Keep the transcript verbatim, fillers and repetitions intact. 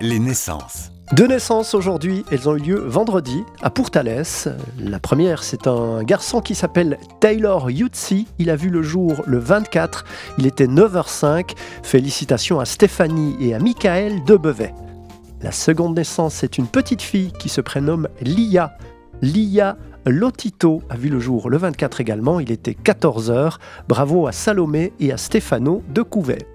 Les naissances. Deux naissances aujourd'hui, elles ont eu lieu vendredi à Pourtalès. La première, c'est un garçon qui s'appelle Taylor Yutsi. Il a vu le jour le vingt-quatre, il était neuf heures cinq. Félicitations à Stéphanie et à Michael de Bevet. La seconde naissance, c'est une petite fille qui se prénomme Lia. Lia Lotito a vu le jour le vingt-quatre également, il était quatorze heures. Bravo à Salomé et à Stéphano de Couvet.